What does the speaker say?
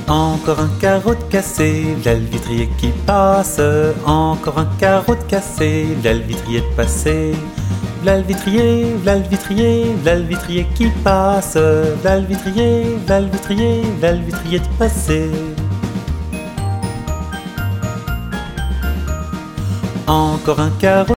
Encore un carreau de cassé, v'là le vitrier qui passe. Encore un carreau de cassé, v'là le vitrier de passé. V'là le vitrier, v'là le vitrier, v'là le vitrier qui passe. V'là le vitrier, v'là le vitrier, v'là le vitrier de passé. Encore un carreau